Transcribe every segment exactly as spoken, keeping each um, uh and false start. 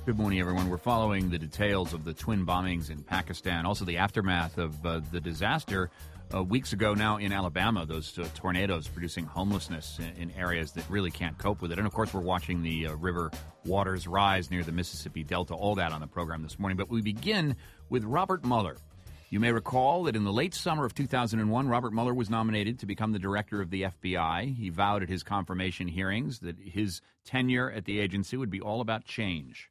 Good morning, everyone. We're following the details of the twin bombings in Pakistan, also the aftermath of uh, the disaster uh, weeks ago now in Alabama, those uh, tornadoes producing homelessness in, in areas that really can't cope with it. And, of course, we're watching the uh, river waters rise near the Mississippi Delta, all that on the program this morning. But we begin with Robert Mueller. You may recall that in the late summer of two thousand one, Robert Mueller was nominated to become the director of the F B I. He vowed at his confirmation hearings that his tenure at the agency would be all about change.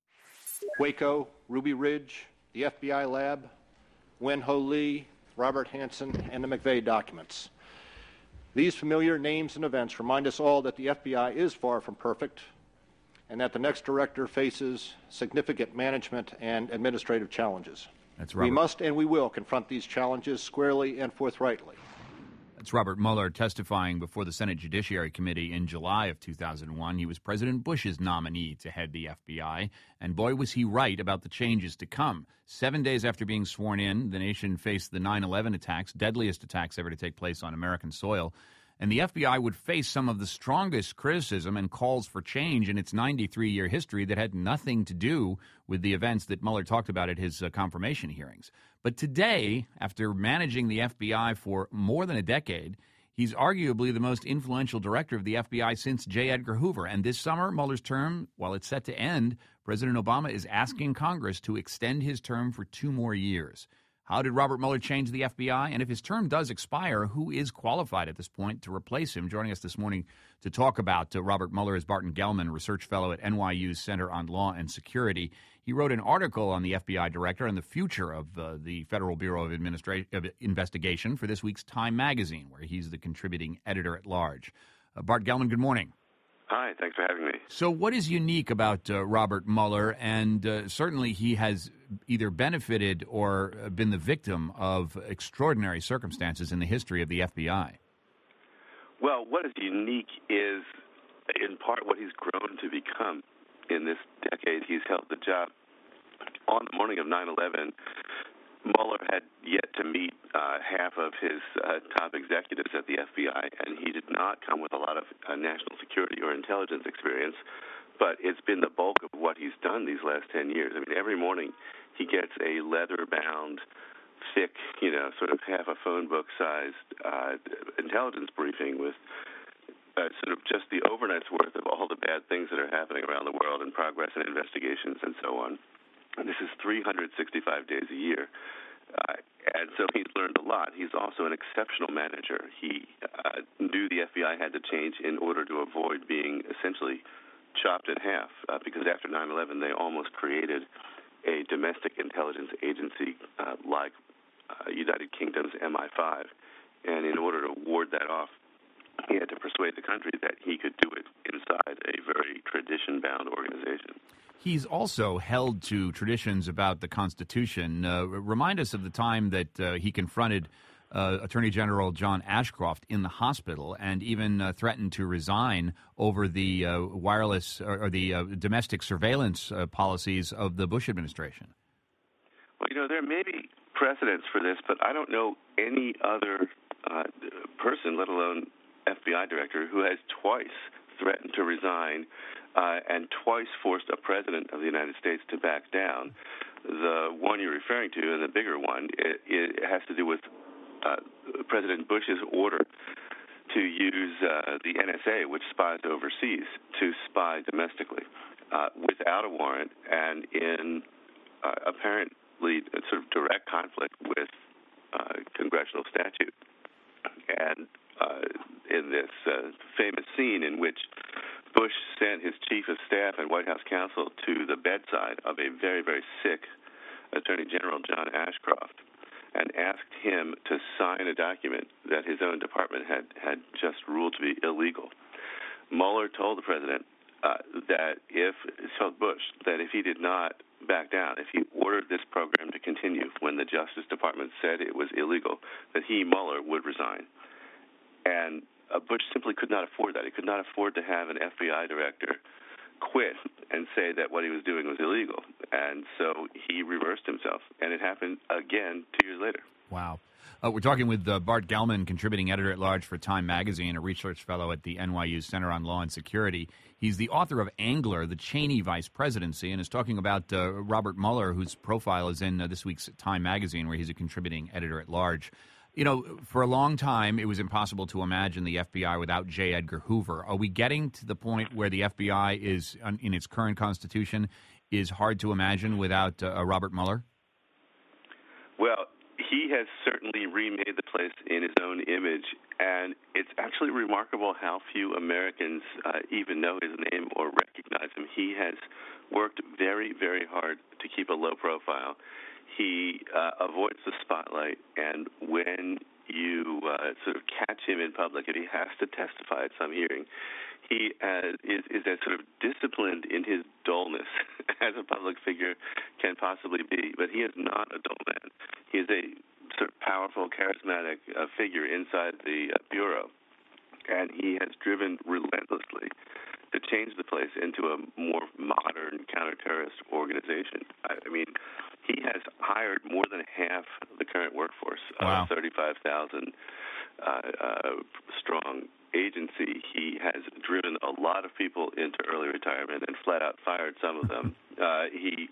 Waco, Ruby Ridge, the F B I lab, Wen Ho Lee, Robert Hansen, and the McVeigh documents. These familiar names and events remind us all that the F B I is far from perfect and that the next director faces significant management and administrative challenges. That's Robert. We must and we will confront these challenges squarely and forthrightly. That's Robert Mueller testifying before the Senate Judiciary Committee in July of two thousand one. He was President Bush's nominee to head the F B I, and boy, was he right about the changes to come. Seven days after being sworn in, the nation faced the nine eleven attacks, deadliest attacks ever to take place on American soil, and the F B I would face some of the strongest criticism and calls for change in its ninety-three-year history that had nothing to do with the events that Mueller talked about at his uh, confirmation hearings. But today, after managing the F B I for more than a decade, he's arguably the most influential director of the F B I since J. Edgar Hoover. And this summer, Mueller's term, while it's set to end, President Obama is asking Congress to extend his term for two more years. How did Robert Mueller change the F B I? And if his term does expire, who is qualified at this point to replace him? Joining us this morning to talk about uh, Robert Mueller is Barton Gellman, research fellow at N Y U's Center on Law and Security. He wrote an article on the F B I director and the future of uh, the Federal Bureau of, Administra- of Investigation for this week's Time magazine, where he's the contributing editor at large. Uh, Bart Gellman, good morning. Hi, thanks for having me. So what is unique about uh, Robert Mueller? And uh, certainly he has either benefited or been the victim of extraordinary circumstances in the history of the F B I. Well, what is unique is, in part, what he's grown to become in this decade he's held the job. On the morning of nine eleven, Mueller had yet to meet uh, half of his uh, top executives at the F B I, and he did not come with a lot of uh, national security or intelligence experience, but it's been the bulk of what he's done these last ten years. I mean, every morning he gets a leather-bound, thick, you know, sort of half a phone book-sized uh, intelligence briefing with uh, sort of just the overnight's worth of all the bad things that are happening around the world and progress and investigations and so on. And this is three hundred sixty-five days a year. Uh, and so he's learned a lot. He's also an exceptional manager. He uh, knew the F B I had to change in order to avoid being essentially chopped in half, uh, because after nine eleven they almost created a domestic intelligence agency uh, like uh, United Kingdom's M I five. And in order to ward that off, he had to persuade the country that he could do it inside a very tradition-bound organization. He's also held to traditions about the Constitution. Uh, remind us of the time that uh, he confronted uh, Attorney General John Ashcroft in the hospital and even uh, threatened to resign over the uh, wireless or, or the uh, domestic surveillance uh, policies of the Bush administration. Well, you know, there may be precedents for this, but I don't know any other uh, person, let alone F B I director, who has twice threatened to resign uh, and twice forced a president of the United States to back down. The one you're referring to, and the bigger one, it, it has to do with uh, President Bush's order to use uh, the N S A, which spies overseas, to spy domestically uh, without a warrant and in uh, apparently a sort of direct conflict with uh, congressional statute. And uh, in this uh, famous scene in which Bush sent his chief of staff and White House counsel to the bedside of a very, very sick Attorney General John Ashcroft and asked him to sign a document that his own department had, had just ruled to be illegal. Mueller told the president uh, that if, told Bush, that if he did not back down, if he ordered this program to continue when the Justice Department said it was illegal, that he, Mueller, would resign. And uh, Bush simply could not afford that. He could not afford to have an F B I director quit and say that what he was doing was illegal. And so he reversed himself, and it happened again two years later. Wow. Uh, we're talking with uh, Bart Gellman, contributing editor-at-large for Time Magazine, a research fellow at the N Y U Center on Law and Security. He's the author of Angler, the Cheney Vice Presidency, and is talking about uh, Robert Mueller, whose profile is in uh, this week's Time Magazine, where he's a contributing editor-at-large. You know, for a long time, it was impossible to imagine the F B I without J. Edgar Hoover. Are we getting to the point where the F B I is, in its current constitution, is hard to imagine without uh, Robert Mueller? Well, he has certainly remade the place in his own image, and it's actually remarkable how few Americans uh, even know his name or recognize him. He has worked very, very hard to keep a low profile. He uh, avoids the spotlight, and when you uh, sort of catch him in public, and he has to testify at some hearing, he uh, is, is as sort of disciplined in his dullness as a public figure can possibly be. But he is not a dull man. He is a sort of powerful, charismatic uh, figure inside the uh, Bureau, and he has driven relentlessly to change the place into a more modern counterterrorist organization. I, I mean, he has hired more than half the current workforce, wow. uh, thirty-five thousand uh, uh, strong agency. He has driven a lot of people into early retirement and flat out fired some of them. uh, he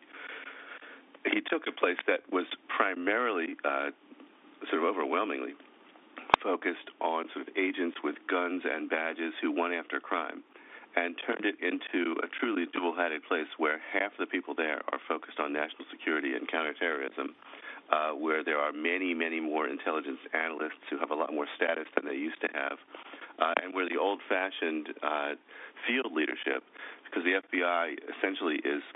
he took a place that was primarily, uh, sort of overwhelmingly, focused on sort of agents with guns and badges who went after crime, and turned it into a truly dual-hatted place where half the people there are focused on national security and counterterrorism, uh, where there are many, many more intelligence analysts who have a lot more status than they used to have, uh, and where the old-fashioned uh, field leadership, because the F B I essentially is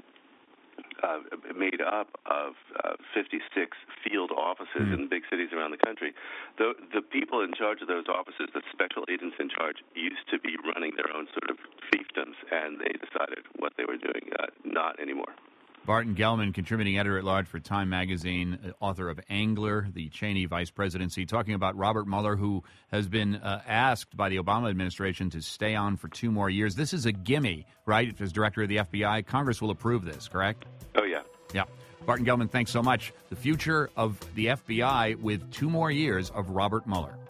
Uh, made up of uh, fifty-six field offices mm. in the big cities around the country. The, the people in charge of those offices, the special agents in charge, used to be running their own sort of fiefdoms, and they decided what they were doing, uh, not anymore. Barton Gellman, contributing editor-at-large for Time Magazine, author of Angler, the Cheney Vice Presidency, talking about Robert Mueller, who has been uh, asked by the Obama administration to stay on for two more years. This is a gimme, right? As director of the F B I, Congress will approve this, correct? Oh, yeah. Yeah. Barton Gellman, thanks so much. The future of the F B I with two more years of Robert Mueller.